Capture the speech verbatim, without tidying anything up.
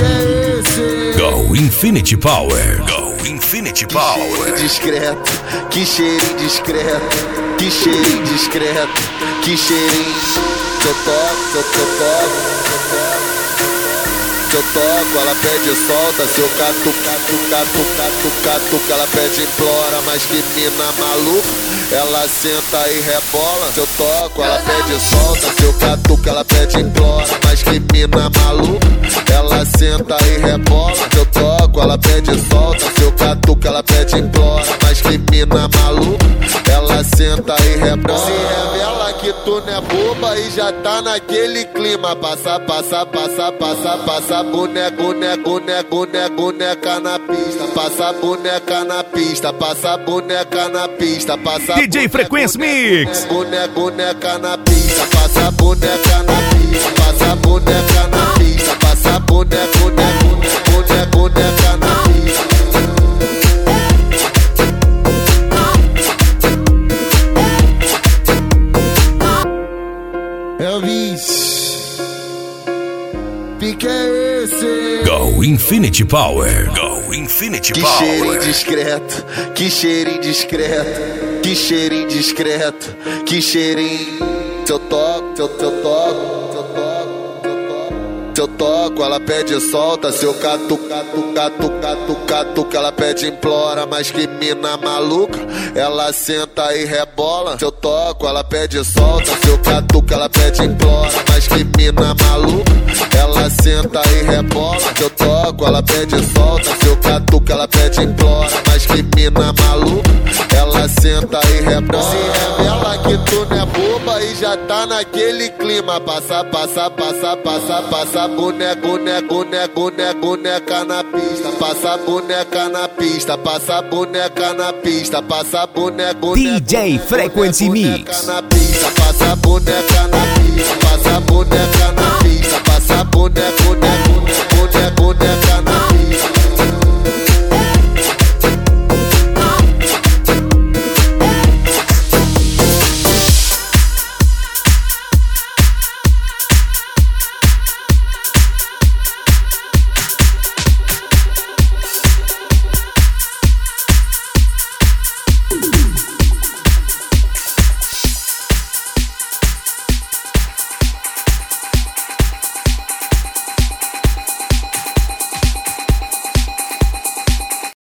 que é esse? Go Infinity Power. Go Infinity Power. Que cheirinho discreto, que cheirinho discreto, que cheirinho discreto, que cheirinho. Eu toco, eu toco, eu toco, ela pede solta, se eu catu, catu, catu, catu, catu, ela pede implora, mas que mina maluca, ela senta e rebola. Se eu toco, ela pede solta, se eu catu, ela pede implora, mas que mina maluca, ela senta e rebola. Se eu toco, ela pede solta, se eu catu, ela pede implora, mas que mina maluca, ela senta e rebola. Se revela que tu não é boba e já tá naquele clima, passa, passa, passa, passa, passa. Boneca, boneca, boneca, boneca, boneca na pista. Passa boneca na pista. Passa boneca na pista. Passa D J Frequency Mix. Boneca, boneca na pista. Passa boneca na pista. Passa boneca na pista. Passa boneca, boneca, boneca, boneca na pista. Elvis, pique é esse? Go Infinity Power. Go Infinity Que Power. cheirinho discreto, que cheirinho discreto, que cheirinho discreto, que cheirinho. Se eu toco, se eu, se eu toco, se eu toco, se eu toco, se eu toco, ela pede solta, se eu catu, catu, catu, catu, catu, que ela pede implora, mas que mina maluca, ela senta e rebola. Se eu toco, ela pede solta, se eu catu, ela pede implora, mas que mina maluca, ela senta e rebola. Se eu toco, ela pede solta, se eu catu, ela pede implora, mas que mina maluca, ela senta e rebola. Se revela que tu não é boba e já tá naquele clima, passa, passa, passa, passa, passa. Boneca, boneca, boneca, boneca, boneca na pista. Passa boneca na pista. Passa boneca na pista. Passa boneca, boneca, D J Frequency Mix. na pista. Passa boneca na pista.